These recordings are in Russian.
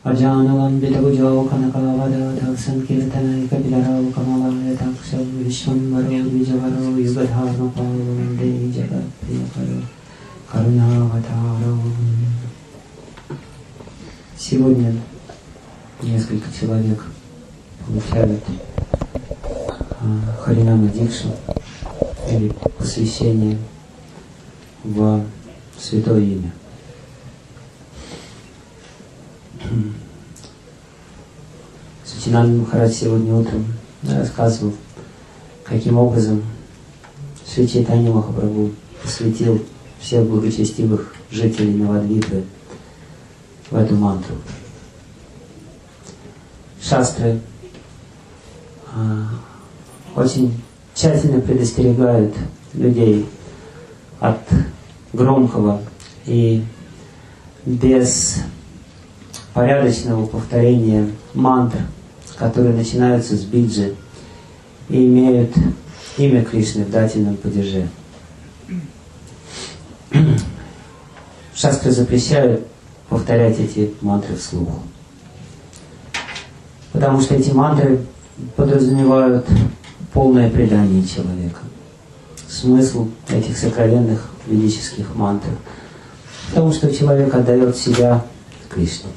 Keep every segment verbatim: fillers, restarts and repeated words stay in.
Аджаналамбита Гуджо Канакавада Санкиртана Капидарау Камалая Такса Вишвамбаро Виджаваро Югадхарна Паванде Джагат Прияпаро Карунаватаро. Сегодня несколько человек получают Харинама Дикшу или посвящение в святое имя. Сачинанда Махарадж сегодня утром рассказывал, каким образом Шри Чайтанья Махапрабху посвятил всех благочестивых жителей Навадвипы в эту мантру. Шастры а, очень тщательно предостерегают людей от громкого и беспорядочного повторения мантр, которые начинаются с биджи и имеют имя Кришны в дательном падеже. Шастры запрещают повторять эти мантры вслух, потому что эти мантры подразумевают полное предание человека. Смысл этих сокровенных ведических мантр, потому что человек отдает себя Кришне.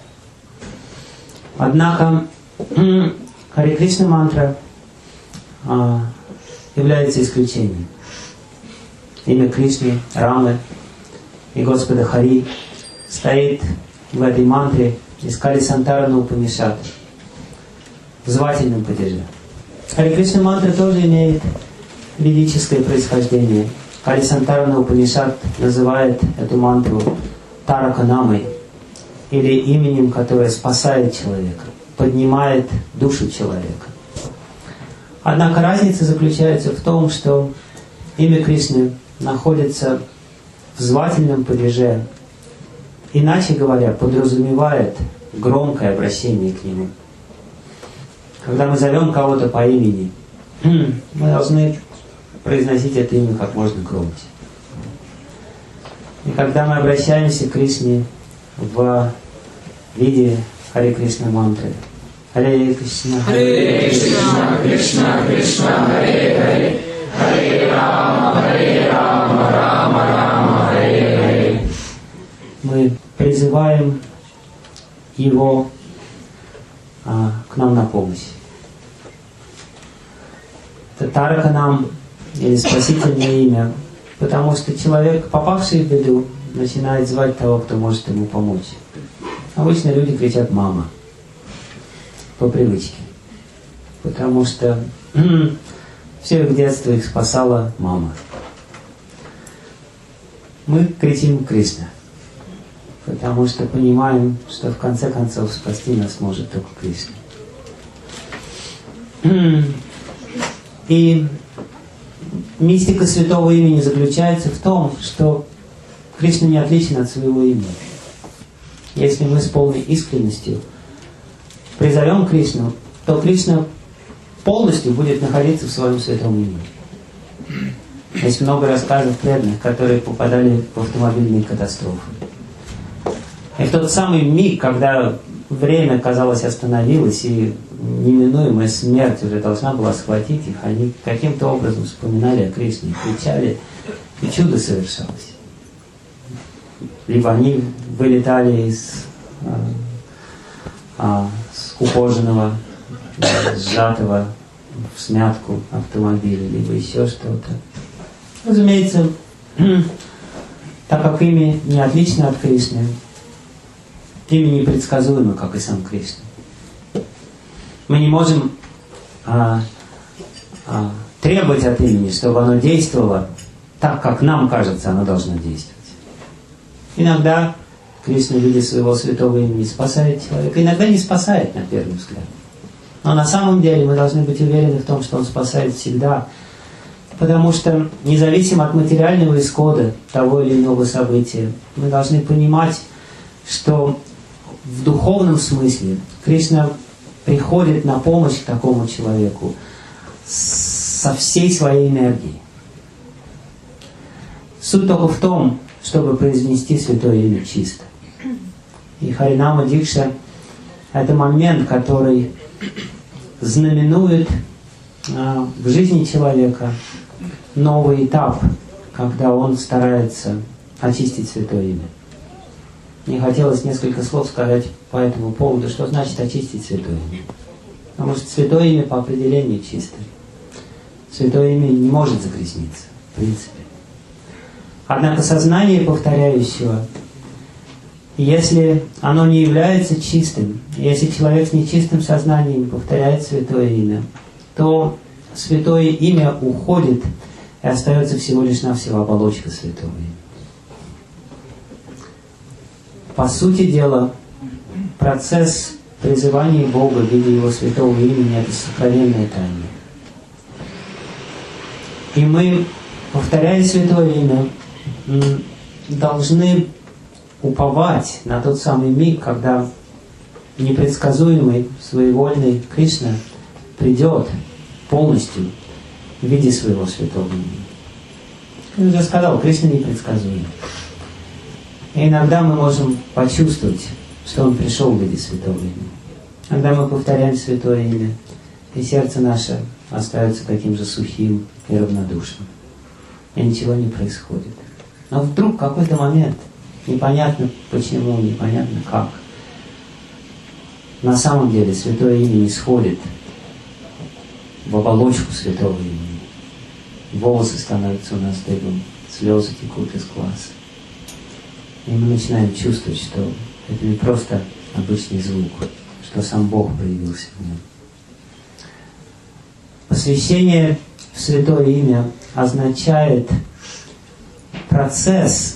Однако Харе Кришна мантра а, является исключением. Имя Кришны, Рамы и Господа Хари стоит в этой мантре из Кали Сантарана Упанишад в звательном падеже. Харе Кришна мантра тоже имеет ведическое происхождение. Кали Сантарана Упанишад называет эту мантру Тараканамой, или именем, которое спасает человека, поднимает душу человека. Однако разница заключается в том, что имя Кришны находится в звательном падеже, иначе говоря, подразумевает громкое обращение к нему. Когда мы зовем кого-то по имени, мы должны произносить это имя как можно громче. И когда мы обращаемся к Кришне в виде Харе Кришна мантры, Харе Кришна, Харе Кришна, Кришна Кришна, Харе Харе, Харе Рама, Харе Рама, Рама Рама, Харе Харе, мы призываем его а, к нам на помощь. Это Тараканам, или спасительное имя, потому что человек, попавший в беду, начинает звать того, кто может ему помочь. Обычно люди кричат «мама» по привычке, потому что все их детство их спасала мама. Мы кричим «Кришна», потому что понимаем, что в конце концов спасти нас может только Кришна. И мистика святого имени заключается в том, что Кришна не отличен от своего имени. Если мы с полной искренностью призовем Кришну, то Кришна полностью будет находиться в своем святом имени. Есть много рассказов преданных, которые попадали в автомобильные катастрофы. И в тот самый миг, когда время, казалось, остановилось, и неминуемая смерть уже должна была схватить их, они каким-то образом вспоминали о Кришне, кричали, и чудо совершалось. Либо они вылетали из а, а, скукоженного, сжатого в смятку автомобиля, либо еще что-то. Разумеется, так как имя не отлично от Кришны, имя непредсказуемо, как и сам Кришна. Мы не можем а, а, требовать от имени, чтобы оно действовало так, как нам кажется, оно должно действовать. Иногда Кришна в виде своего святого имени спасает человека, иногда не спасает, на первый взгляд. Но на самом деле мы должны быть уверены в том, что Он спасает всегда, потому что независимо от материального исхода того или иного события, мы должны понимать, что в духовном смысле Кришна приходит на помощь к такому человеку со всей своей энергией. Суть только в том, чтобы произнести святое имя чисто. И Харинама Дикша это момент, который знаменует а, в жизни человека новый этап, когда он старается очистить Святое Имя. Мне хотелось несколько слов сказать по этому поводу, что значит очистить Святое Имя. Потому что Святое Имя по определению чистое. Святое Имя не может загрязниться, в принципе. Однако сознание повторяющего, если оно не является чистым, если человек с нечистым сознанием повторяет Святое Имя, то Святое Имя уходит и остается всего лишь навсего оболочка Святого Имени. По сути дела, процесс призывания Бога в виде Его Святого Имени – это сокровенная тайна. И мы, повторяя Святое Имя, должны уповать на тот самый миг, когда непредсказуемый, своевольный Кришна придет полностью в виде своего Святого Имени. Я уже сказал, Кришна непредсказуем. И иногда мы можем почувствовать, что Он пришел в виде Святого Имени. Когда мы повторяем Святое Имя, и сердце наше остается таким же сухим и равнодушным. И ничего не происходит. Но вдруг в какой-то момент, непонятно почему, непонятно как, на самом деле Святое Имя не сходит в оболочку Святого Имени. Волосы становятся у нас дыбом, слезы текут из глаз. И мы начинаем чувствовать, что это не просто обычный звук, что сам Бог проявился в нем. Посвящение в Святое Имя означает процесс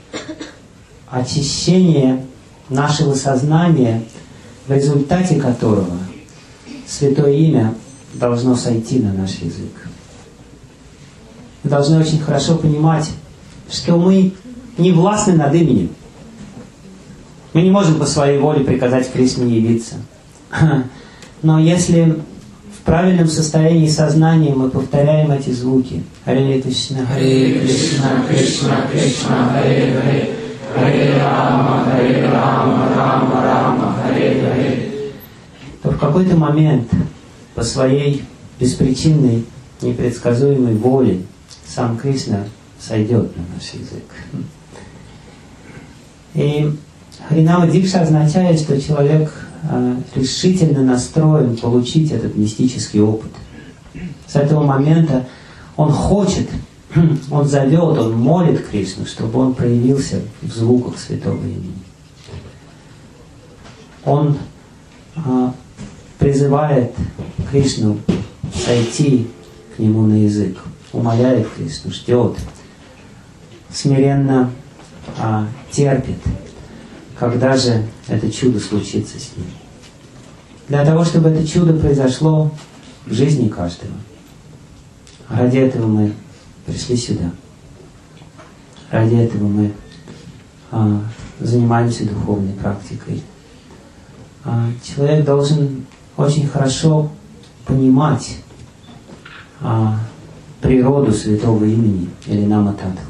очищения нашего сознания, в результате которого Святое Имя должно сойти на наш язык. Мы должны очень хорошо понимать, что мы не властны над именем. Мы не можем по своей воле приказать Кришне явиться. Но если в правильном состоянии сознания мы повторяем эти звуки Харе Кришна, Харе Кришна, Кришна Кришна, Харе Харе, Харе Рама, Харе Рама, Рама Рама, Харе Харе, то в какой-то момент по своей беспричинной, непредсказуемой воле сам Кришна сойдет на наш язык. И Харинама Дикша означает, что человек э, решительно настроен получить этот мистический опыт. С этого момента он хочет, он зовет, он молит Кришну, чтобы он проявился в звуках Святого Имени. Он э, призывает Кришну сойти к нему на язык, умоляет Кришну, ждет, смиренно а, терпит, когда же это чудо случится с ним. Для того, чтобы это чудо произошло в жизни каждого. Ради этого мы пришли сюда. Ради этого мы а, занимаемся духовной практикой. А, человек должен очень хорошо понимать а, природу Святого Имени или Нама-Таттву.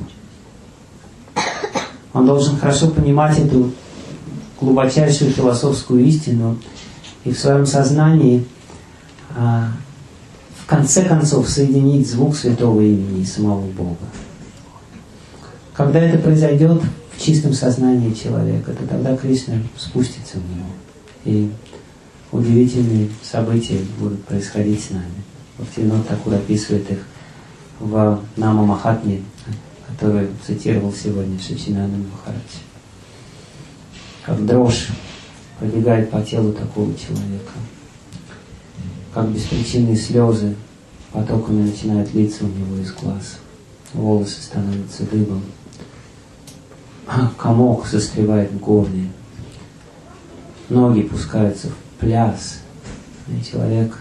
Он должен хорошо понимать эту глубочайшую философскую истину и в своем сознании а, в конце концов соединить звук Святого Имени и самого Бога. Когда это произойдет в чистом сознании человека, то тогда Кришна спустится в него. И удивительные события будут происходить с нами. Бхактивинода Тхакур описывает их в Нама Махатме, который цитировал сегодня Шачинананда Махарадж. Как дрожь пробегает по телу такого человека, как беспричинные слезы потоками начинают литься у него из глаз, волосы становятся дыбом, комок застревает в горле, ноги пускаются в пляс, и человек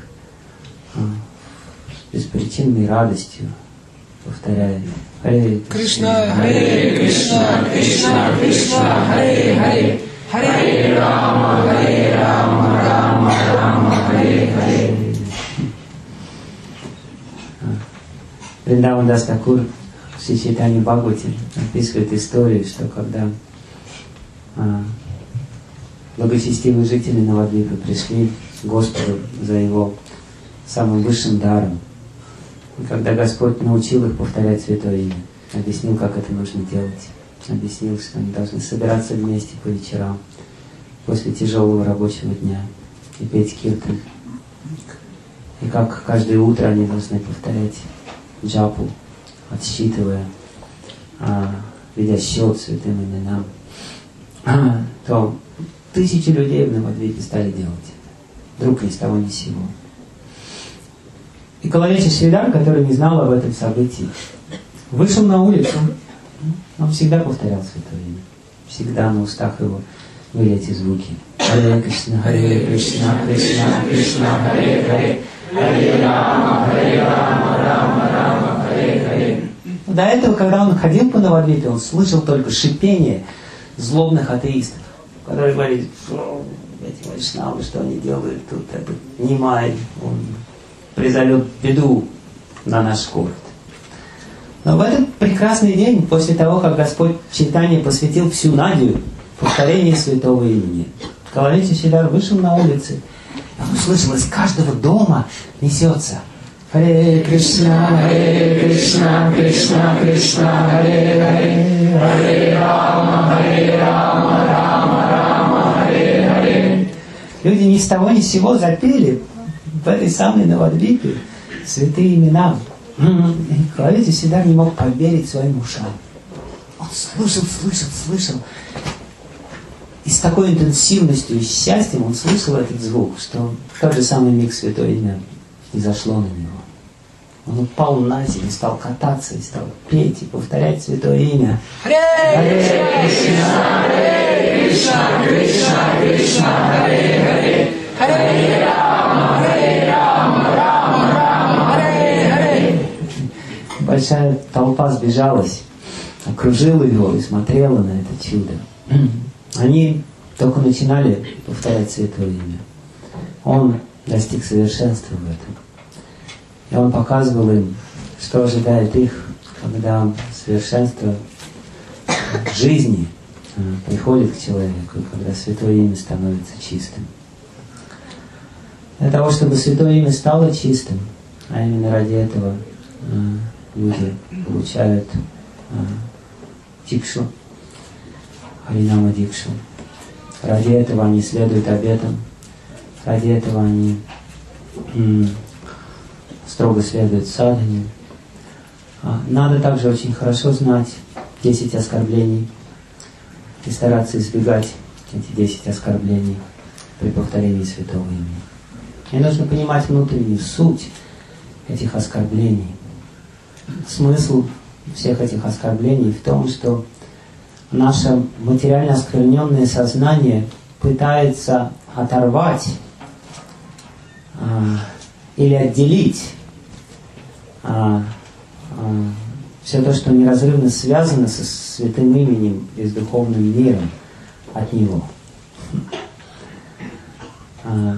с беспричинной радостью повторяет Харе Кришна, Харе Кришна, Кришна Кришна, Харе Харе, Харе Рама, Харе Рама, Рама Рама, Харе Харе. Вриндаван Дас Тхакур в Шри Чайтанья Бхагавате описывает историю, что когда а, благочестивые жители Навадвипы пришли к Господу за Его самым высшим даром. И когда Господь научил их повторять Святое Имя, объяснил, как это нужно делать, объяснил, что они должны собираться вместе по вечерам после тяжелого рабочего дня и петь киртан. И как каждое утро они должны повторять джапу, отсчитывая, а, ведя счет святым именам, а, то тысячи людей в Навадвипе стали делать это. Вдруг ни с того ни с сего. И Калавеча Шридар, который не знал об этом событии, вышел на улицу. Он всегда повторял Святое Имя. Всегда на устах его были эти звуки. Харе Кришна, Харе Кришна, Кришна, Кришна, Харе Харе, Харе Рама, Харе Рама, Рама, Рама, Харе Харе. До этого, когда он ходил по Навадвипе, он слышал только шипение злобных атеистов, которые говорили, что эти вайшнавы, что они делают тут, этот Нимай, он призовет беду на наш город. Но в этот прекрасный день, после того, как Господь Чайтанья посвятил всю Надию повторению святого имени, Калавеча Шридар вышел на улицы, и он услышал, из каждого дома несется Харе Кришна, Харе Кришна, Кришна, Кришна, Харе Харе, Харе Рама, Харе Рама, Рама, Рама, Харе Харе. Люди ни с того ни с сего запели в этой самой Навадвипе святые имена. Калавеча Шридар не мог поверить своим ушам. Он слышал, слышал, слышал. И с такой интенсивностью и счастьем он слышал этот звук, что в тот же самый миг Святое Имя изошло на него. Он упал на землю, стал кататься, и стал петь и повторять Святое Имя. Харе Кришна, Харе Кришна, Кришна, Кришна, Харе Харе, Харе Рама, Харе Рама, Рама, Рама, Харе Харе. Большая толпа сбежалась, окружила его и смотрела на это чудо. Они только начинали повторять Святое Имя. Он достиг совершенства в этом. И он показывал им, что ожидает их, когда совершенство жизни приходит к человеку, и когда Святое Имя становится чистым. Для того, чтобы Святое Имя стало чистым, а именно ради этого люди получают дикшу, Харинама Дикшу. Ради этого они следуют обетам, ради этого они м, строго следуют садхане. Надо также очень хорошо знать десять оскорблений и стараться избегать эти десять оскорблений при повторении святого имени. И нужно понимать внутреннюю суть этих оскорблений. Смысл всех этих оскорблений в том, что наше материально оскверненное сознание пытается оторвать а, или отделить а, а, все то, что неразрывно связано со святым именем и с духовным миром от него. А,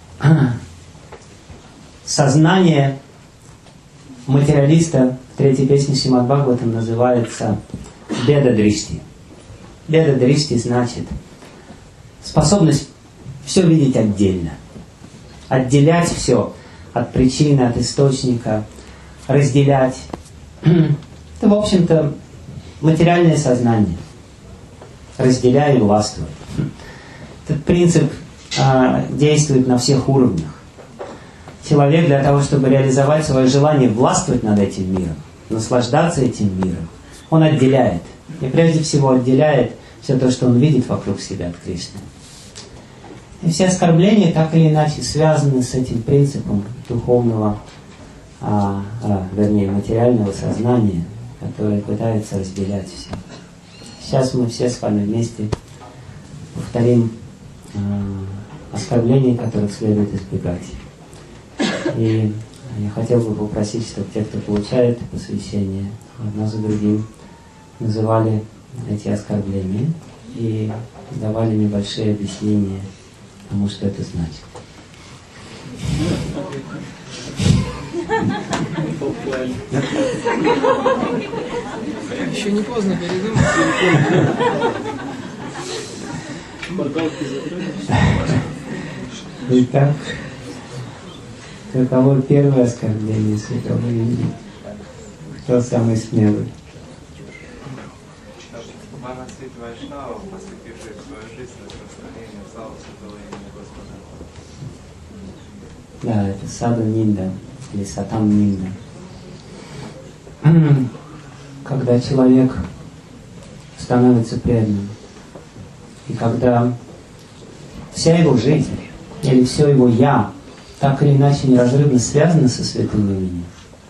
сознание материалиста в третьей песне Шримад Бхагаватам называется беда-дришти. Беда-дришти значит способность все видеть отдельно. Отделять все от причины, от источника, разделять. Это, в общем-то, материальное сознание. Разделяй и властвуй. Этот принцип а, действует на всех уровнях. Человек для того, чтобы реализовать свое желание властвовать над этим миром, наслаждаться этим миром, он отделяет. И прежде всего отделяет все то, что он видит вокруг себя от Кришны. И все оскорбления так или иначе связаны с этим принципом духовного, а, а, вернее материального сознания, которое пытается разделять все. Сейчас мы все с вами вместе повторим а, оскорбления, которых следует избегать. И я хотел бы попросить, чтобы те, кто получает посвящение, одно за другим называли эти оскорбления и давали небольшие объяснения тому, что это значит. Еще не поздно передумать. Итак, каково первое оскорбление святого имени? Кто самый смелый? Монастырь Вайшнава, посвятивший свою жизнь распространению славы святого имени Господа. Да, это Саду Нинда или Сатам Нинда. Когда человек становится преданным, и когда вся его жизнь или все его «я» так или иначе неразрывно связано со святым именем,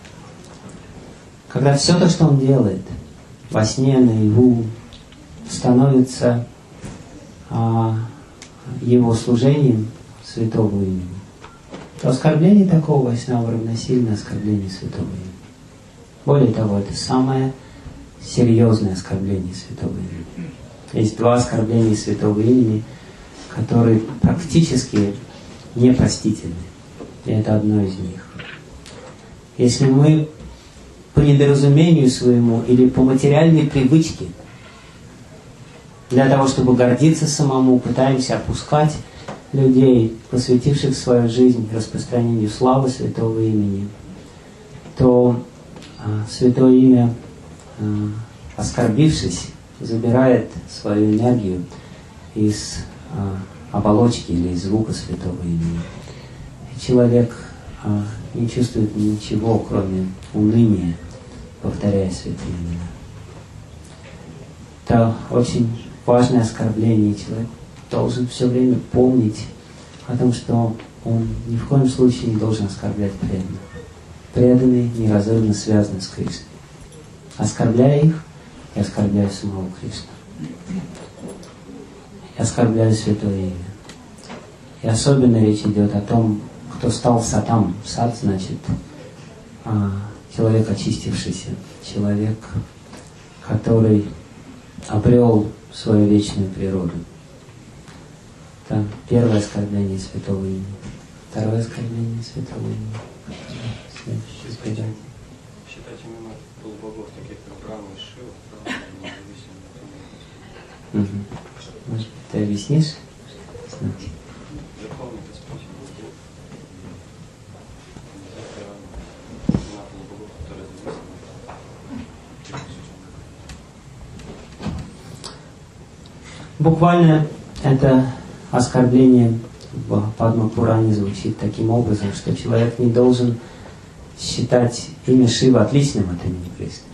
когда все то, что он делает во сне, наяву, становится а, его служением святого имени, то оскорбление такого вайшнава равносильно оскорблению святого имени. Более того, это самое серьезное оскорбление святого имени. Есть два оскорбления святого имени, которые практически непростительны. И это одно из них. Если мы по недоразумению своему или по материальной привычке для того, чтобы гордиться самому, пытаемся опускать людей, посвятивших свою жизнь распространению славы святого имени, то а, святое имя, а, оскорбившись, забирает свою энергию из а, оболочки или из звука святого имени. И человек а, не чувствует ничего, кроме уныния, повторяя святые имена. Это очень важное оскорбление. Человек должен все время помнить о том, что он ни в коем случае не должен оскорблять преданных. Преданные неразрывно связаны с Кришной. Оскорбляя их, я оскорбляю самого Кришну. Я оскорбляю святое имя. И особенно речь идет о том, кто стал сатам. Сат значит человек очистившийся, человек, который обрел свою вечную природу. Это первое оскорбление святого имени. Второе оскорбление святого имени. Считать имена полубогов, таких как Брахма и Шива, независимо от угу. Может, ты объяснишь? Значит. Верховный Господь Бог, имена полубогов, которые зависимы от Буквально это оскорбление в Падма-Пуране звучит таким образом, что человек не должен считать имя Шивы отличным от имени Кришны.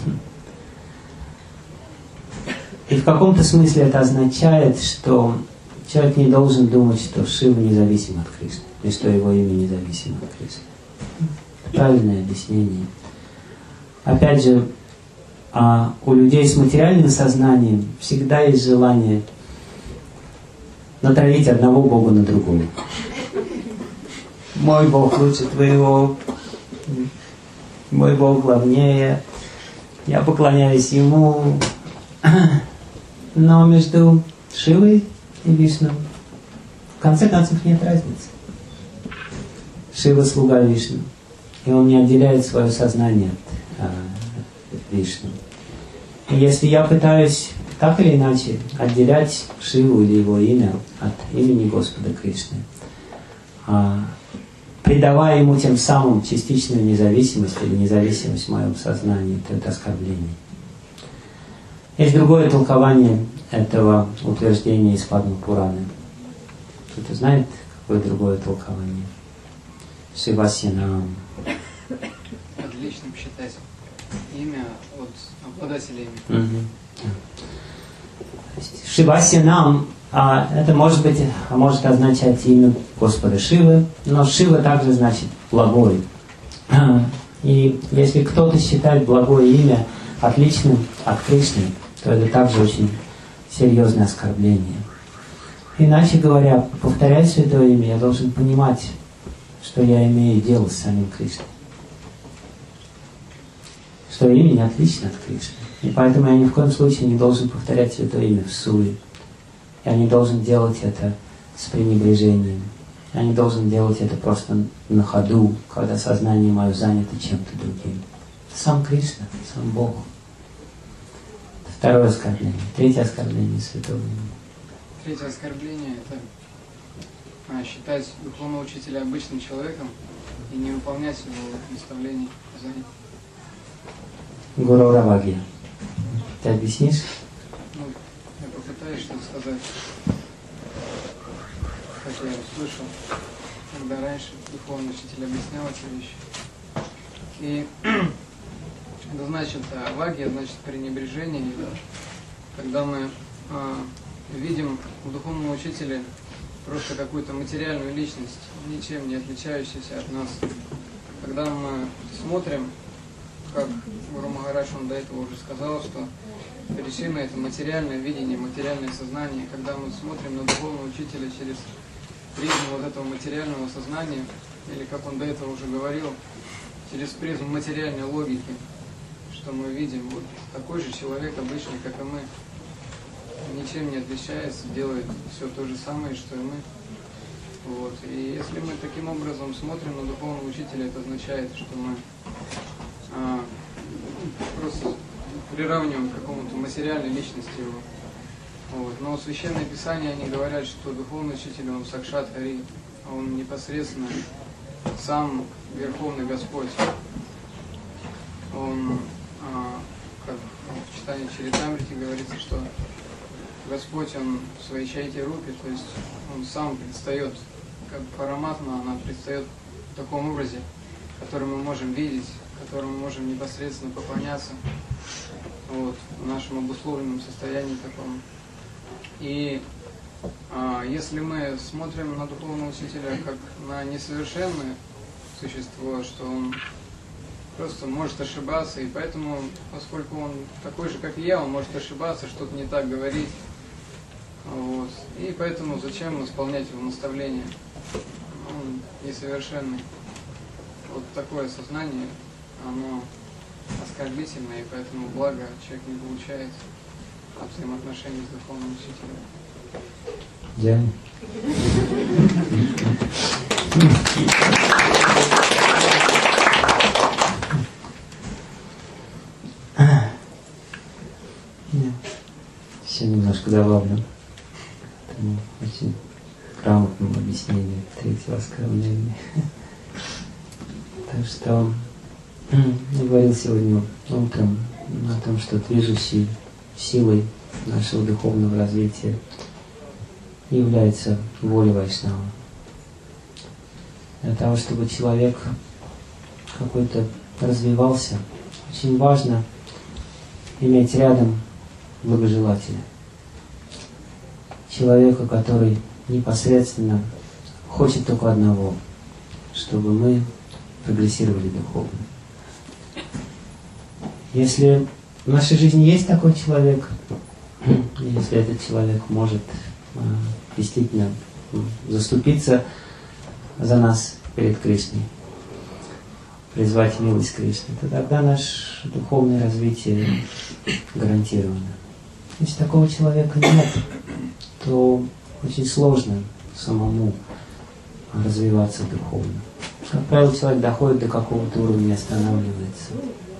И в каком-то смысле это означает, что человек не должен думать, что Шива независим от Кришны, и что его имя независимо от Кришны. Правильное объяснение. Опять же, а у людей с материальным сознанием всегда есть желание натравить одного Бога на другого. Мой Бог лучше твоего, мой Бог главнее, я поклоняюсь Ему. Но между Шивой и Вишну в конце концов нет разницы. Шива слуга Вишну, и он не отделяет свое сознание от, от Вишну. И если я пытаюсь так или иначе отделять Шиву или его имя от имени Господа Кришны, придавая ему тем самым частичную независимость или независимость в моем сознании, то это оскорбление. Есть другое толкование этого утверждения из Падма-Пураны. Кто-то знает, какое другое толкование? Шивасьянам. Отличным считать имя от обладателя имени. Угу. Шивасьянам, а это может быть, а может означать имя Господа Шивы, но Шива также значит благой. И если кто-то считает благое имя отличным от Кришны, то это также очень серьезное оскорбление. Иначе говоря, повторяя святое имя, я должен понимать, что я имею дело с самим Кришной. Что имя не отлично от Кришны. И поэтому я ни в коем случае не должен повторять святое имя в суе. Я не должен делать это с пренебрежением. Я не должен делать это просто на ходу, когда сознание мое занято чем-то другим. Сам Кришна, сам Бог. Второе оскорбление. Третье оскорбление святого имени. Третье оскорбление – это а, считать духовного учителя обычным человеком и не выполнять его наставлений за ним. Гуру Раваги. Ты объяснишь? Ну, я попытаюсь что-то сказать. Как я услышал, когда раньше духовный учитель объяснял эти вещи. И это значит, авагия, значит пренебрежение. И, когда мы а, видим у духовного учителя просто какую-то материальную личность, ничем не отличающуюся от нас. Когда мы смотрим, как Гуру Махарадж, он до этого уже сказал, что причина — это материальное видение, материальное сознание. Когда мы смотрим на духовного учителя через призму вот этого материального сознания, или, как он до этого уже говорил, через призму материальной логики, что мы видим, вот такой же человек обычный, как и мы, ничем не отличается, делает все то же самое, что и мы. Вот. И если мы таким образом смотрим на духовного учителя, это означает, что мы а, просто приравниваем к какому-то материальной личности его. Вот. Но в Священное Писание они говорят, что духовный учитель, он Сакшат Хари, он непосредственно сам Верховный Господь. Он, а, как в читании Чаритамрити говорится, что Господь, он в своей чайте рупе, то есть он сам предстает, как Параматма, она предстает в таком образе, который мы можем видеть, которому мы можем непосредственно поклоняться, вот, в нашем обусловленном состоянии таком. И а, если мы смотрим на духовного учителя как на несовершенное существо, что он просто может ошибаться, и поэтому, поскольку он такой же, как и я, он может ошибаться, что-то не так говорить. Вот. И поэтому зачем исполнять его наставления? Он несовершенный. Вот такое сознание, оно оскорбительное, и поэтому благо человек не получает от взаимоотношений с духовным учителем. Диана. Все немножко добавлю. Этому очень грамотному объяснению третьего оскорбления. Так что я говорил сегодня утром о том, что движущей силой нашего духовного развития является воля Вайшнава. Для того, чтобы человек какой-то развивался, очень важно иметь рядом благожелателя. Человека, который непосредственно хочет только одного, чтобы мы прогрессировали духовно. Если в нашей жизни есть такой человек, если этот человек может э, действительно заступиться за нас перед Кришной, призвать милость Кришны, то тогда наше духовное развитие гарантировано. Если такого человека нет, то очень сложно самому развиваться духовно. Как правило, человек доходит до какого-то уровня и останавливается.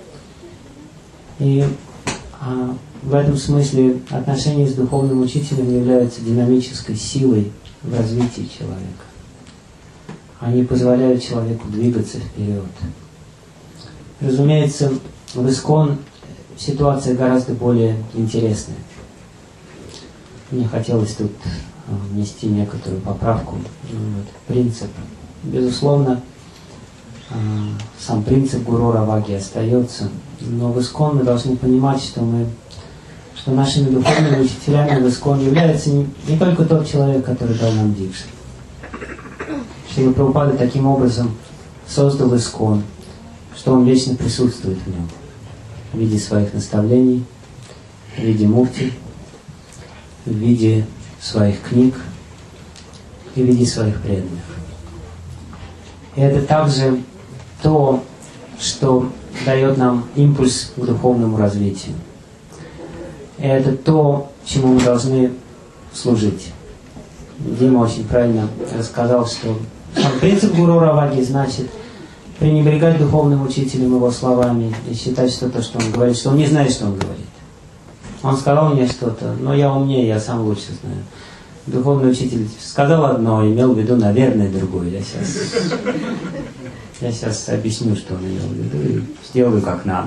И а, в этом смысле отношения с духовным учителем являются динамической силой в развитии человека. Они позволяют человеку двигаться вперед. Разумеется, в ИСККОН ситуация гораздо более интересная. Мне хотелось тут внести некоторую поправку в принцип. Безусловно, сам принцип Гуру Раваги остается, но в ИСККОН мы должны понимать, что мы, что нашими духовными учителями в ИСККОН является не, не только тот человек, который дал нам дикшу. Шрила Прабхупада таким образом создал ИСККОН, что он вечно присутствует в нем в виде своих наставлений, в виде мукти, в виде своих книг и в виде своих преданных. И это также то, что дает нам импульс к духовному развитию. И это то, чему мы должны служить. Дима очень правильно рассказал, что сам принцип Гуру Раваги значит пренебрегать духовным учителем его словами и считать, что то, что он говорит, что он не знает, что он говорит. Он сказал мне что-то, но я умнее, я сам лучше знаю. духовный учитель сказал одно, имел в виду, наверное, другое. Я сейчас, я сейчас объясню, что он имел в виду, и сделаю как надо.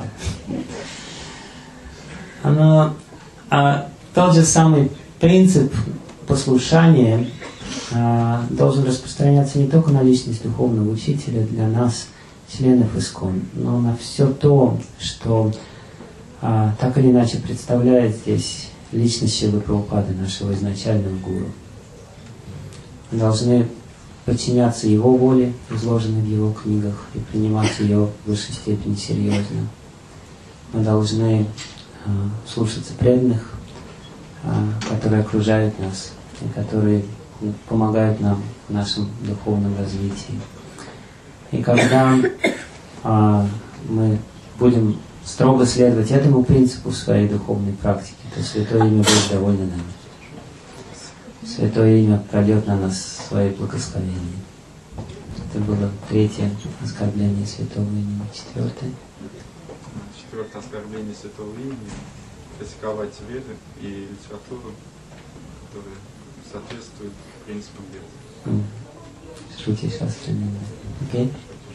Оно, а тот же самый принцип послушания а, должен распространяться не только на личность духовного учителя для нас, членов ИСККОН, но на все то, что а, так или иначе представляет здесь личность Шрилы Прабхупады, нашего изначального гуру. Мы должны подчиняться его воле, изложенной в его книгах, и принимать ее в высшей степени серьезно. Мы должны а, слушаться преданных, а, которые окружают нас и которые помогают нам в нашем духовном развитии. И когда а, мы будем строго следовать этому принципу в своей духовной практике, то Святое Имя будет довольно нами. Святое Имя прольет на нас свои благословения. Это было третье оскорбление Святого Имени. Четвертое. Четвертое оскорбление Святого Имени — критиковать веды и литературу, которая соответствует принципам веды. Шрути Шастры. Окей?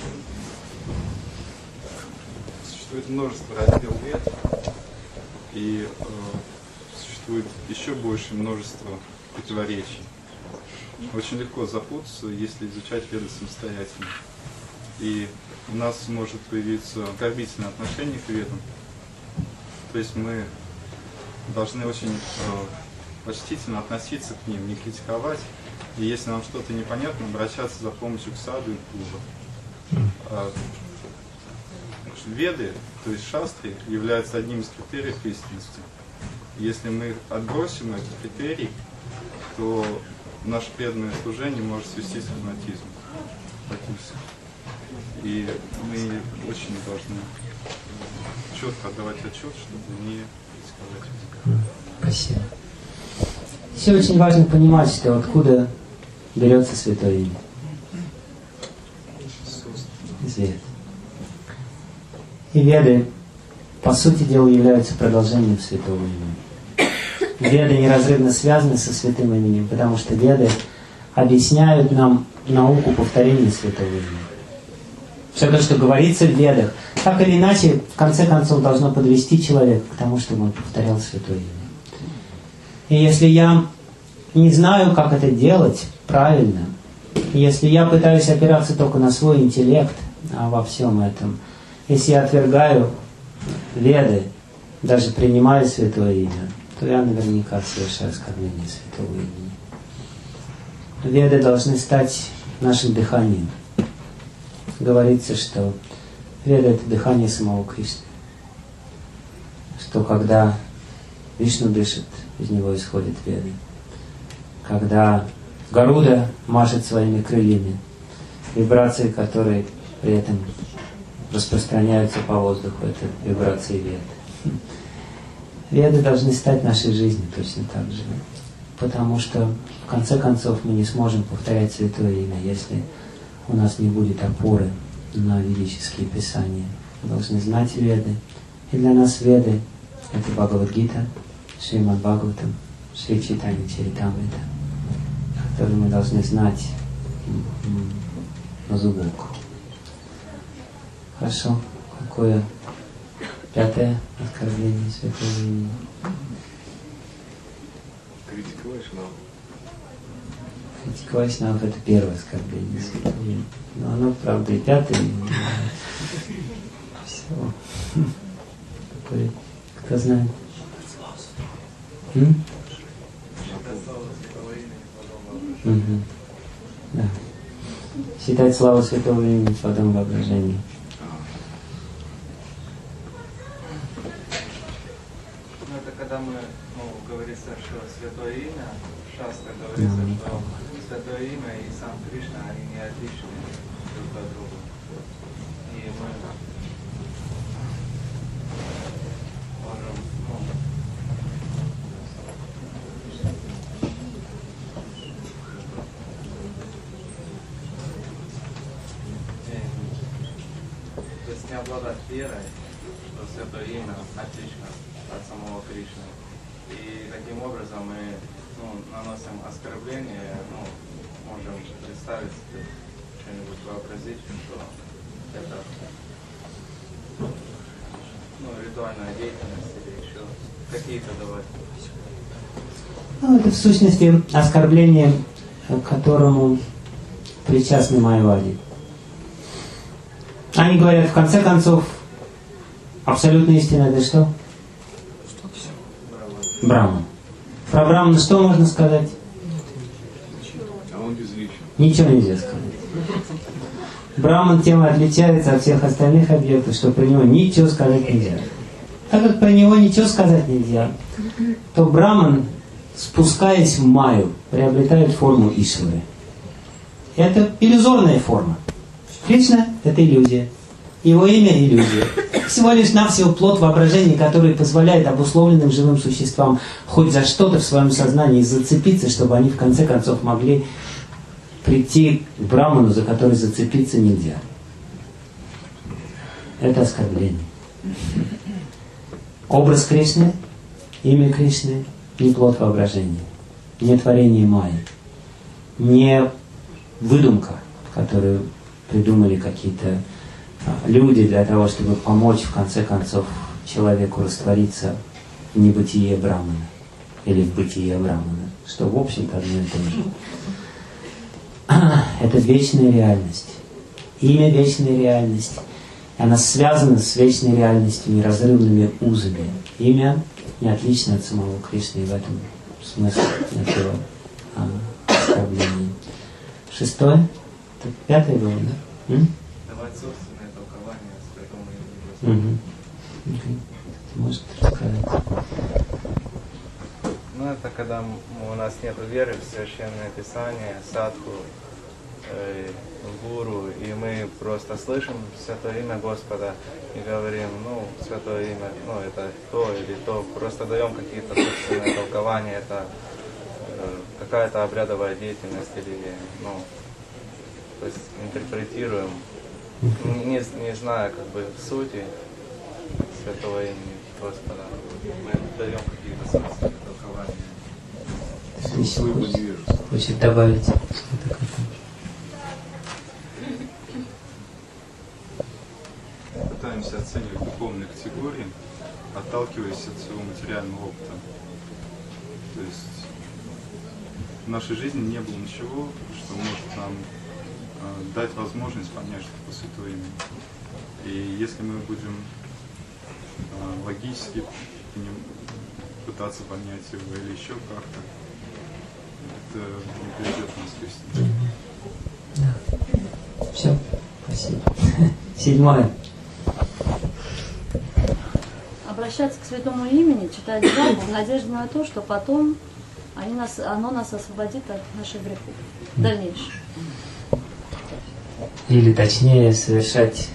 Существует множество разделов вед, и э, существует еще больше множество противоречий. Очень легко запутаться, если изучать веды самостоятельно. И у нас может появиться оскорбительное отношение к ведам. То есть мы должны очень э, почтительно относиться к ним, не критиковать. И если нам что-то непонятно, обращаться за помощью к саду и пуру. А, веды, то есть шастры, являются одним из критериев истинности. Если мы отбросим этот критерий, то наше преданное служение может свестись к фанатизму. И мы очень должны четко отдавать отчет, чтобы не рисковать. Спасибо. Еще очень важно понимать, что откуда берется Святое Имя. Из Вед. И Веды, по сути дела, являются продолжением Святого Имени. Веды неразрывно связаны со Святым Именем, потому что Веды объясняют нам науку повторения Святого Имени. Все то, что говорится в Ведах, так или иначе, в конце концов, должно подвести человека к тому, чтобы он повторял Святое Имя. И если я не знаю, как это делать правильно, если я пытаюсь опираться только на свой интеллект а во всем этом, если я отвергаю Веды, даже принимая Святое Имя, то я наверняка совершаю оскорбление Святого Имени. Веды должны стать нашим дыханием. Говорится, что Веда — это дыхание самого Кришны. Что когда Вишну дышит, из него исходят Веды. Когда Гаруда машет своими крыльями, вибрации, которые при этом распространяются по воздуху, это вибрации Вед. Веды должны стать нашей жизнью точно так же. Потому что, в конце концов, мы не сможем повторять Святое Имя, если у нас не будет опоры на ведические писания. Мы должны знать Веды. И для нас Веды — это Бхагавад-гита, Шримад Бхагаватам, Шри Чайтанья Чаритамрита, который мы должны знать на зубок. Хорошо. Какое пятое оскорбление Святого Имени? Критика Вайшнава. Критика Вайшнава — это первое оскорбление Святого Имени. Но оно, правда, и пятое. Все. Какое? Кто знает? М? Угу. Да. Считать славу Святого Имени плодом воображения. Ну, это когда мы, ну, говорится, что Святое Имя, часто говорится, no, что Святое Имя и сам Кришна, они не отличны друг от друга. И мы можем, ну, то есть не обладать верой, что Святое Имя отлично от самого Кришны. И таким образом мы ну, наносим оскорбление, ну, можем представить, что-нибудь вообразить, что это, ну, ритуальная деятельность или еще какие-то давать. Ну, это в сущности оскорбление, к которому причастны майявади. Они говорят, в конце концов, абсолютная истина это что? Брахман. Про Брахмана что можно сказать? А он безличен. Ничего нельзя сказать. Брахман тем отличается от всех остальных объектов, что про него ничего сказать нельзя. Так как про него ничего сказать нельзя, то Брахман, спускаясь в майю, приобретает форму Ишвары. Это иллюзорная форма. Кришна – это иллюзия. Его имя – иллюзия. Всего лишь навсего плод воображения, который позволяет обусловленным живым существам хоть за что-то в своем сознании зацепиться, чтобы они в конце концов могли прийти к Брахману, за который зацепиться нельзя. Это оскорбление. Образ Кришны, имя Кришны – не плод воображения, не творение майи, не выдумка, которую придумали какие-то люди для того, чтобы помочь в конце концов человеку раствориться в небытие Брахмана или в бытие Брахмана, что в общем-то одно и то же. Это вечная реальность. Имя вечная реальность. Она связана с вечной реальностью неразрывными узами. Имя не отлично от самого Кришны, и в этом смысл этого а, оскорбления. Шестое? Это пятое было, да? М? Давать собственное толкование святому имени Господа. Угу. Okay. Может рассказать? Ну, это когда у нас нет веры в Священное Писание, садху, э, гуру, и мы просто слышим Святое Имя Господа и говорим, ну, Святое Имя, ну, это то или то, просто даем какие-то собственные толкования, это э, какая-то обрядовая деятельность или, ну, то есть интерпретируем, не, не зная как бы сути Святого Имени Господа, мы даем какие-то собственные толкования. Хочет добавить? Пытаемся оценивать духовные категории, отталкиваясь от своего материального опыта. То есть в нашей жизни не было ничего, что может нам э, дать возможность понять, что такое Святое Имя. И если мы будем э, логически пытаться понять его или еще как-то, это не приведет нас к истине. Да. Все, спасибо. Седьмое. Обращаться к святому имени, читать Бхагавату в надежде на то, что потом они нас, оно нас освободит от наших грехов в дальнейшем. Или точнее совершать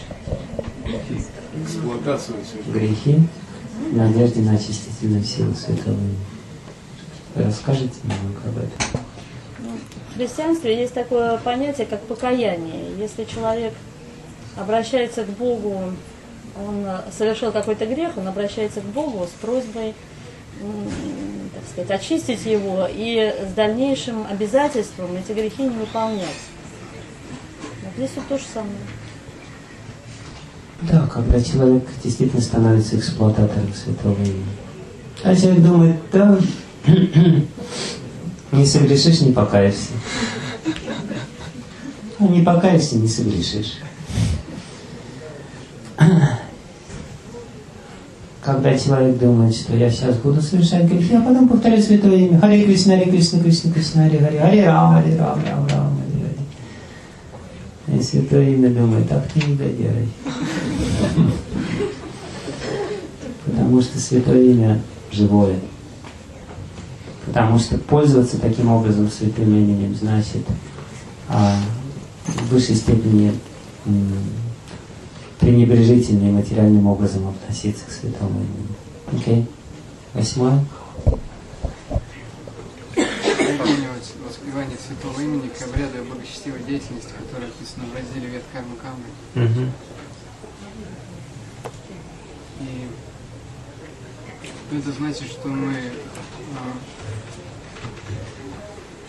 Эксплуатацию грехи в надежде на очистительную силу святого имени. Расскажите немного об этом. В христианстве есть такое понятие, как покаяние. Если человек обращается к Богу, он совершил какой-то грех, он обращается к Богу с просьбой, так сказать, очистить его и с дальнейшим обязательством эти грехи не выполнять. Вот здесь вот то же самое. Да, когда человек действительно становится эксплуататором святого имени. А человек думает, да, не согрешишь, не покаешься. А не покаешься, не согрешишь. Когда человек думает, что я сейчас буду совершать грехи, а потом повторю святое имя. Харе Кришна, Харе Кришна, Кришна Кришна, Харе Харе, Харе Рама, Харе Рама, Рама, Рама, Харе Харе. И святое имя думает, ах ты негодяй. Потому что святое имя живое. Потому что пользоваться таким образом святым именем значит а, в высшей степени м, пренебрежительно и материальным образом относиться к святому имени. Окей? Okay. Восьмое. Сравнивать воспевание святого имени к обряду и благочестивой деятельности, которая описана в разделе Вед Карма Камры. Mm-hmm. И это значит, что мы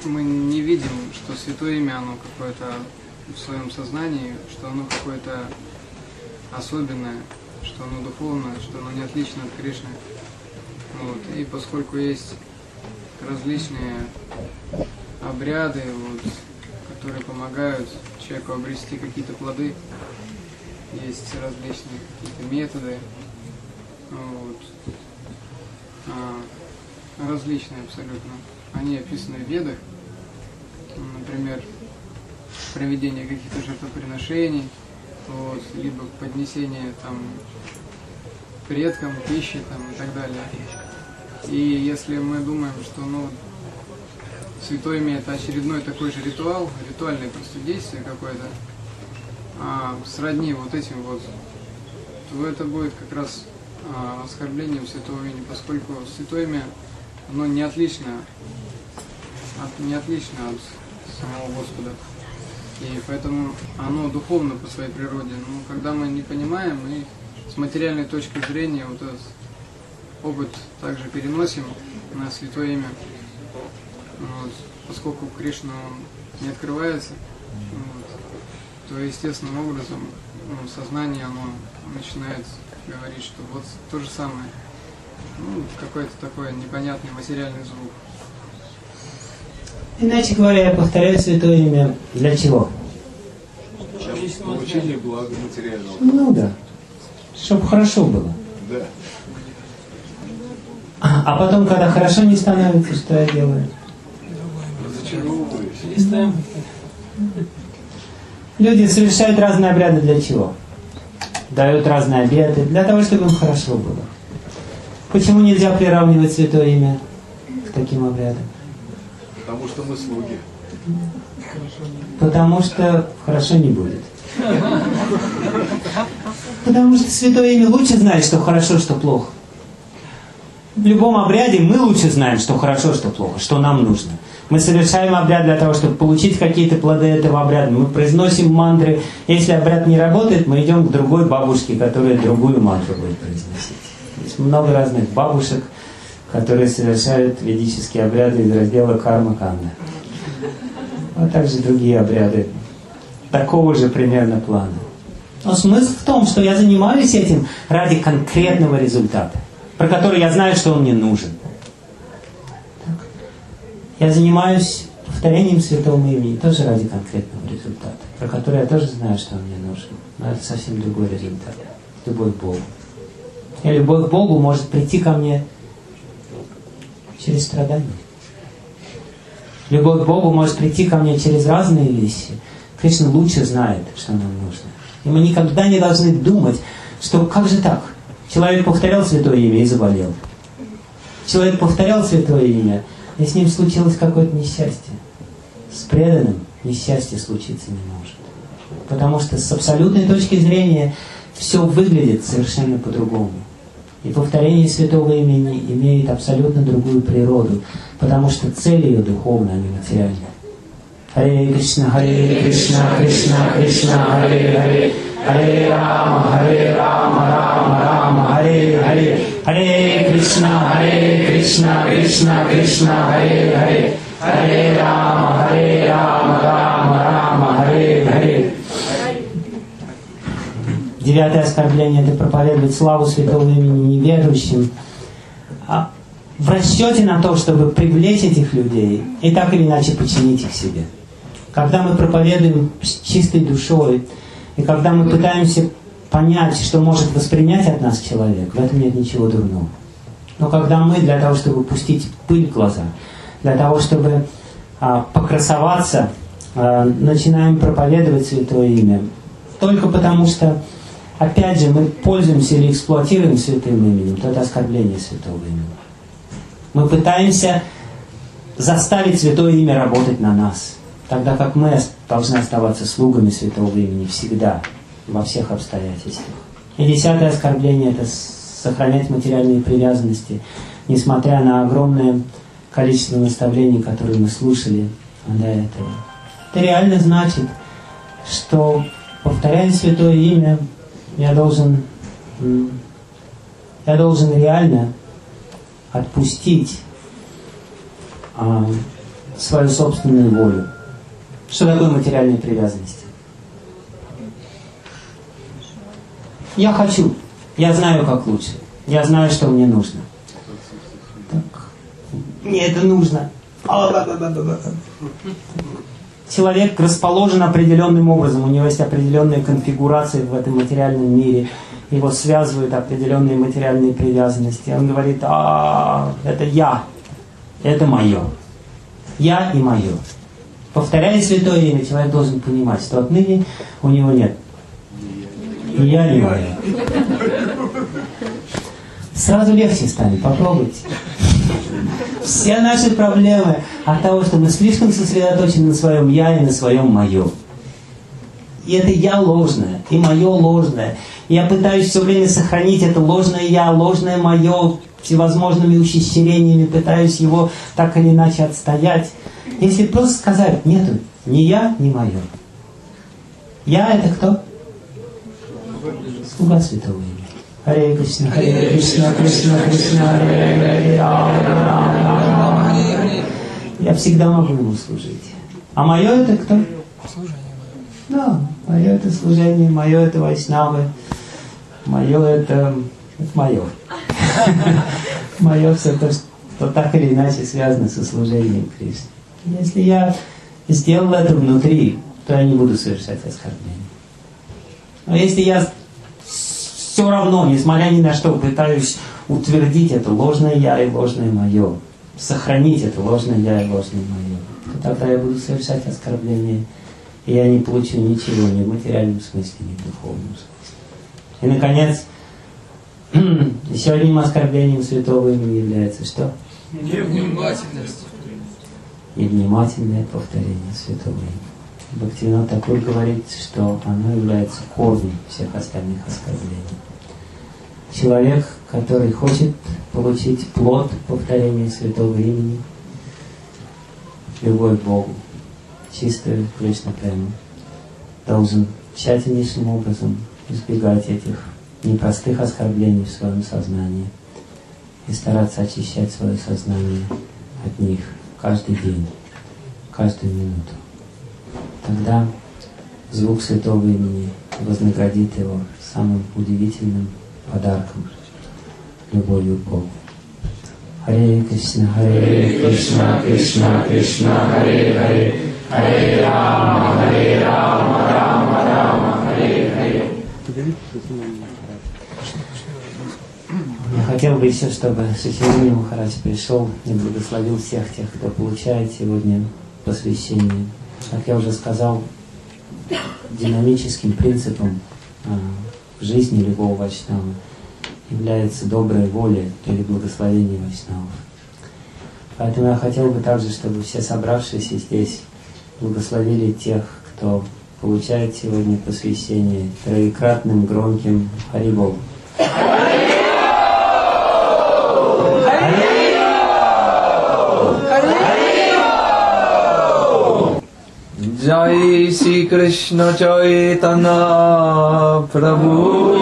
мы не видим, что Святое Имя, оно какое-то в своем сознании, что оно какое-то особенное, что оно духовное, что оно не отлично от Кришны. Вот. И поскольку есть различные обряды, вот, которые помогают человеку обрести какие-то плоды, есть различные какие-то методы, вот, а, различные абсолютно. Они описаны в Ведах, например, проведение каких-то жертвоприношений, вот, либо поднесение там предкам пищи там, и так далее. И если мы думаем, что ну, Святое Имя это очередной такой же ритуал, ритуальное просто действие какое-то, а, сродни вот этим вот, то это будет как раз а, оскорблением Святого Имени, поскольку Святое Имя, оно не отлично, от, не отлично от самого Господа. И поэтому оно духовно по своей природе. Но когда мы не понимаем, мы с материальной точки зрения вот этот опыт также переносим на Святое Имя. Вот. Поскольку Кришна не открывается, вот, то естественным образом ну, сознание оно начинает говорить, что вот то же самое. Ну, какой-то такой непонятный материальный звук. Иначе говоря, я повторяю Святое Имя для чего? Получение блага материального. Ну да. Чтобы хорошо было. Да. А потом, когда хорошо не становится, что я делаю? Разочаровываюсь. Люди совершают разные обряды для чего? Дают разные обеты для того, чтобы им хорошо было. Почему нельзя приравнивать Святое Имя к таким обрядам? Потому что мы слуги. Потому что хорошо не будет. Потому что Святое Имя лучше знает, что хорошо, что плохо. В любом обряде мы лучше знаем, что хорошо, что плохо, что нам нужно. Мы совершаем обряд для того, чтобы получить какие-то плоды этого обряда. Мы произносим мантры. Если обряд не работает, мы идем к другой бабушке, которая другую мантру будет произносить. Есть много разных бабушек, которые совершают ведические обряды из раздела карма-канда. А также другие обряды такого же примерно плана. Но смысл в том, что я занимаюсь этим ради конкретного результата, про который я знаю, что он мне нужен. Так. Я занимаюсь повторением Святого Имени тоже ради конкретного результата, про который я тоже знаю, что он мне нужен. Но это совсем другой результат. Любовь к Богу. И любовь к Богу может прийти ко мне через страдания. Любовь к Богу может прийти ко мне через разные вещи. Кришна лучше знает, что нам нужно. И мы никогда не должны думать, что как же так? Человек повторял Святое Имя и заболел. Человек повторял Святое Имя, и с ним случилось какое-то несчастье. С преданным несчастье случиться не может. Потому что с абсолютной точки зрения все выглядит совершенно по-другому. И повторение Святого Имени имеет абсолютно другую природу, потому что цель ее духовная, а не материальная. Харе Кришна, Харе Кришна, Кришна, Кришна, Харе Харе, Харе Рама, Харе Рама, Рама, Рама, Харе Харе, Харе Кришна, Харе Кришна, Кришна, Кришна, Харе Харе, Харе Рама, Харе Рама, Рама, Рама, Харе Харе. Девятое оскорбление – это проповедовать славу Святого Имени неверующим, а в расчете на то, чтобы привлечь этих людей и так или иначе подчинить их себе. Когда мы проповедуем с чистой душой, и когда мы пытаемся понять, что может воспринять от нас человек, в этом нет ничего дурного. Но когда мы для того, чтобы пустить пыль в глаза, для того, чтобы а, покрасоваться, а, начинаем проповедовать Святое Имя, только потому что опять же, мы пользуемся или эксплуатируем Святым Именем, то это оскорбление Святого Имени. Мы пытаемся заставить Святое Имя работать на нас, тогда как мы должны оставаться слугами Святого Имени всегда, во всех обстоятельствах. И десятое оскорбление – это сохранять материальные привязанности, несмотря на огромное количество наставлений, которые мы слушали до этого. Это реально значит, что, повторяя Святое Имя, Я должен, я должен реально отпустить а, свою собственную волю. Что такое материальная привязанность? Я хочу, я знаю, как лучше, я знаю, что мне нужно. Так. Мне это нужно. Человек расположен определенным образом, у него есть определенная конфигурация в этом материальном мире, его связывают определенные материальные привязанности. Он говорит: а, это я, это мое. Я и мое. Повторяя святое имя, человек должен понимать, что отныне у него нет ни я, ни мое. Сразу легче станет, попробуйте. Все наши проблемы от того, что мы слишком сосредоточены на своем я и на своем мое. И это я ложное, и мое ложное. И я пытаюсь все время сохранить это ложное я, ложное мое, всевозможными ухищрениями, пытаюсь его так или иначе отстоять. Если просто сказать: нету ни я, ни мое. Я это кто? Слуга святого имени. Харе Кришна, Харе Кришна, Кришна Кришна, Харе Харе, Рама Рама Рама. Я всегда могу ему служить. А мое это кто? Служение. Да, мое это служение, мое это вайшнавы, мое это, это мое. Мое все то, что так или иначе связано со служением Кришне. Если я сделал это внутри, то я не буду совершать оскорбления. Но если я все равно, несмотря ни на что, пытаюсь утвердить это ложное я и ложное мое, сохранить это ложное я и ложное мое, то тогда я буду совершать оскорбления, и я не получу ничего ни в материальном смысле, ни в духовном смысле. И, наконец, еще одним оскорблением святого имени является что? Невнимательность. Невнимательное повторение святого имени. Бхактивинода Тхакур говорит, что оно является корнем всех остальных оскорблений. Человек, который хочет получить плод повторения святого имени, любовь к Богу, чистую Кришна прему, должен тщательнейшим образом избегать этих непростых оскорблений в своем сознании и стараться очищать свое сознание от них каждый день, каждую минуту. Тогда звук святого имени вознаградит его самым удивительным подарком — любовью к Богу. Харе Кришна, Харе Кришна, Кришна Кришна, Харе Харе, Харе Рама, Харе Рама, Рама Рама, Харе Харе. Я хотел бы еще, чтобы Шишимуни Махарадж пришел и благословил всех тех, кто получает сегодня посвящение. Как я уже сказал, динамическим принципом а, в жизни любого вайшнава является добрая воля или благословение вайшнавов. Поэтому я хотел бы также, чтобы все собравшиеся здесь благословили тех, кто получает сегодня посвящение троекратным громким Харибол. Jai Sri Krishna Chaitanya Prabhu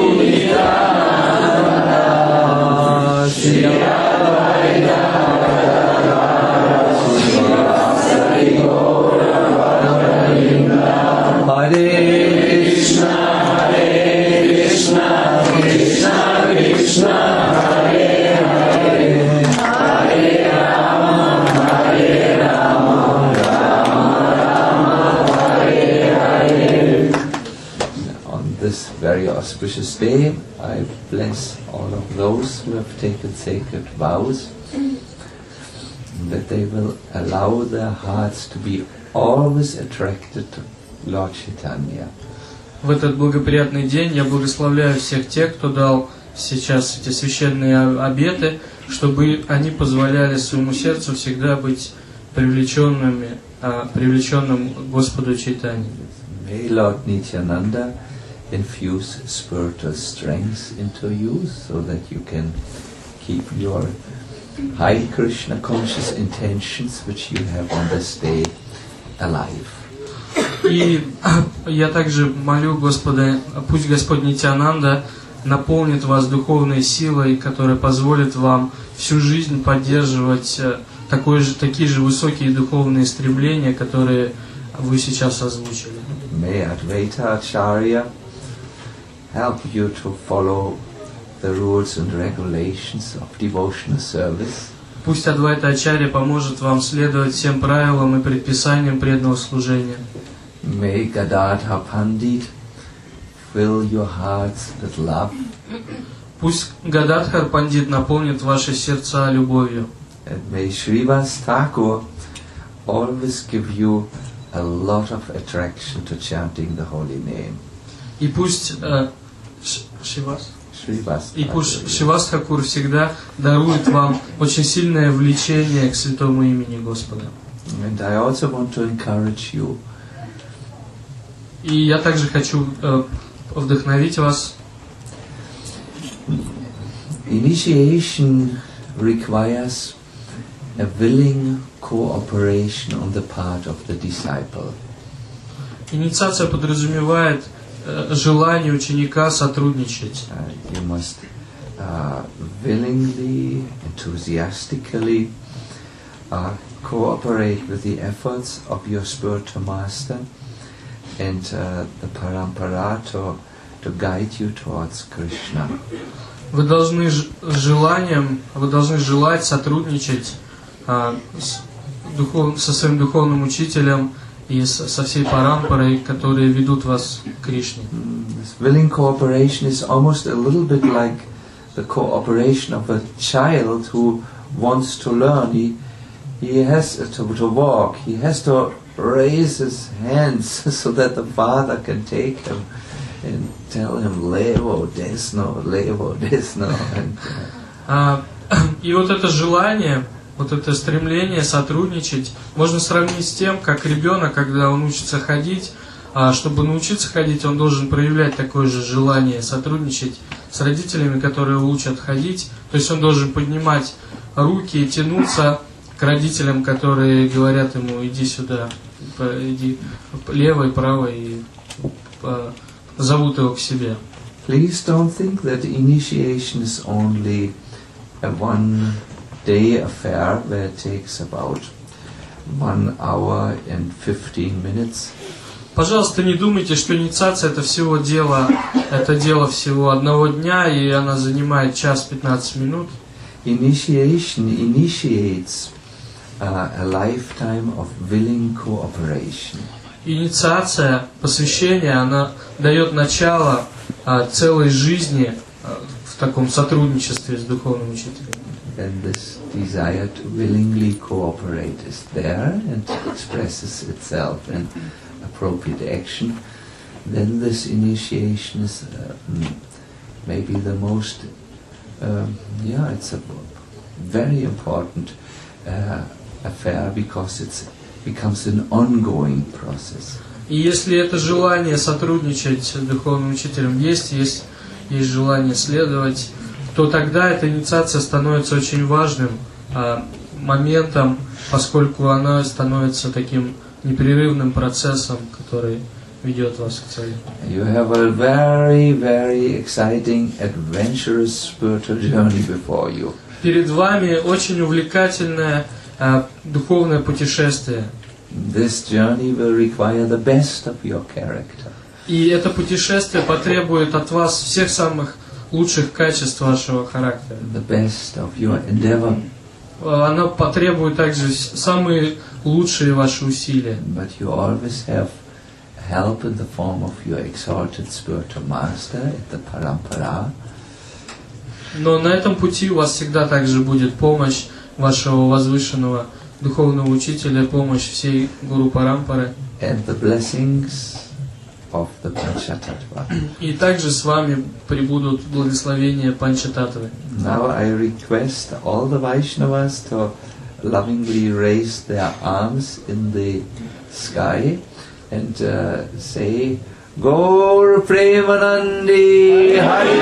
Nityananda Shri Advaita Hare Krishna Hare Krishna Krishna Krishna Hare Hare Hare Rama Hare Rama this very auspicious day, I bless all of those who have taken sacred vows, that they will allow their hearts to be always attracted to Lord Chaitanya. В этот благоприятный день я благословляю всех тех, кто дал сейчас эти священные обеты, чтобы они позволяли своему сердцу всегда быть привлеченными, привлеченным к Господу Чайтанье. May Lord Nityananda infuse spiritual strength into you so that you can keep your high Krishna conscious intentions which you have on this day alive. И я также молю Господа, пусть Господь Нитьянанда наполнит вас духовной силой, которая позволит вам всю жизнь поддерживать такой же, такие же высокие духовные стремления, которые вы сейчас озвучили. May Advaita Acharya help you to follow the rules and regulations of devotional service. Пусть Адвайта Ачарья поможет вам следовать всем правилам и предписаниям преданного служения. May Gadadhar Pandit fill your hearts with love. Пусть Гададхар Пандит наполнит ваши сердца любовью. And may Srivas Thakur always give you a lot of attraction to chanting the holy name. И пусть э, Шивас? Srivas И пусть Шивас Тхакур всегда дарует вам очень сильное влечение к святому имени Господа. And I also want to encourage you. И я также хочу э, вдохновить вас. Initiation requires a willing cooperation on the part of the disciple. Инициация подразумевает э, желание ученика сотрудничать. Uh, you must uh, willingly, enthusiastically uh, cooperate with the efforts of your spiritual master and uh, the parampara to, to guide you towards Krishna. Вы должны с желанием, вы должны желать сотрудничать а, с духов, со своим духовным учителем и с, со всей парампарой, которые ведут вас к Кришне. This willing cooperation is almost a little bit like the cooperation of a child who wants to learn. He, he has to, to walk. He has to raise his hands so that the father can take him and tell him levo, desno, levo, desno. And, uh, и вот это желание, вот это стремление сотрудничать можно сравнить с тем, как ребенок, когда он учится ходить, а чтобы научиться ходить, он должен проявлять такое же желание сотрудничать с родителями, которые его учат ходить. То есть он должен поднимать руки и тянуться к родителям, которые говорят ему: иди сюда, иди лево и право, и зовут его к себе. Please don't think that initiation is only a one-day affair where it takes about one hour and fifteen minutes. Пожалуйста, не думайте, что инициация это всего дело, это дело всего одного дня, и она занимает час пятнадцать минут. Initiation initiates uh, a lifetime of willing cooperation. Инициация, посвящение, она дает начало а, целой жизни а, в таком сотрудничестве с духовным учителем. Then this desire to willingly cooperate is there and expresses itself in appropriate action. Then this initiation is uh, maybe the most, um, yeah, it's a very important uh, affair because it's becomes an ongoing process. И если это желание сотрудничать с духовным учителем есть, есть, есть желание следовать, то тогда эта инициация становится очень важным а, моментом, поскольку она становится таким непрерывным процессом, который ведет вас к цели. You have a very, very exciting, adventurous spiritual journey before you. Перед вами очень увлекательное а, духовное путешествие. This journey will require the best of your character. И это путешествие потребует от вас всех самых лучших качеств вашего характера. The best of your endeavor. Оно потребует также самые лучшие ваши усилия. But you always have help in the form of your exalted spiritual master at the parampara. Но на этом пути у вас всегда также будет помощь вашего возвышенного духовного учителя, помощь всей гуру парампары. And the blessings of the Panchatattva. И также с вами прибудут благословения Панчататтвы. Now I request all the Vaishnavas to lovingly raise their arms in the sky and uh, say, Gaur Premanandi Hari,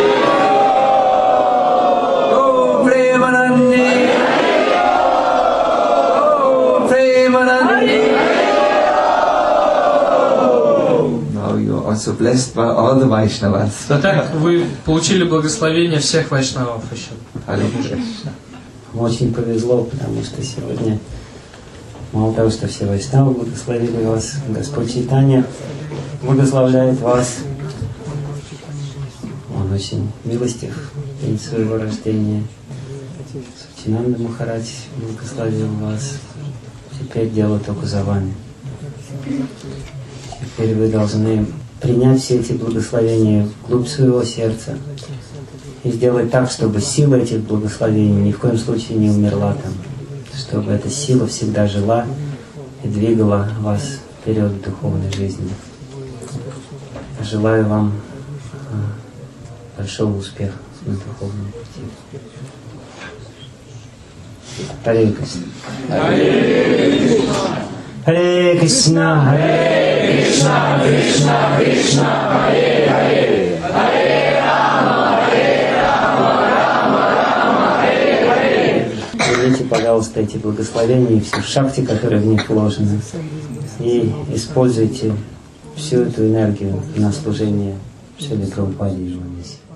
Gaur Premanandi, Gaur Premanandi. Now you are also blessed by all the Vaishnavas. Итак, вы получили благословение всех вайшнавов еще. Hare Krishna. очень повезло, потому что сегодня мало того, что все вайшнавы благословили вас, Господь Чайтанья благословляет вас. Он очень милостив в день своего рождения. Сачинанда Махарадж благословил вас. Теперь дело только за вами. Теперь вы должны принять все эти благословения вглубь своего сердца и сделать так, чтобы сила этих благословений ни в коем случае не умерла там, чтобы эта сила всегда жила и двигала вас вперед в духовной жизни. Желаю вам большого успеха на духовном пути. Харе Кришна. Харе Кришна. Харе Кришна, Кришна, Кришна, Харе Харе. Харе Рама, Харе Рама, Рама, Рама, Харе Харе. Примите, пожалуйста, эти благословения и всю шакти, которая в них вложена, и используйте всю эту энергию на служение Шриле Прабхупаде и его миссии.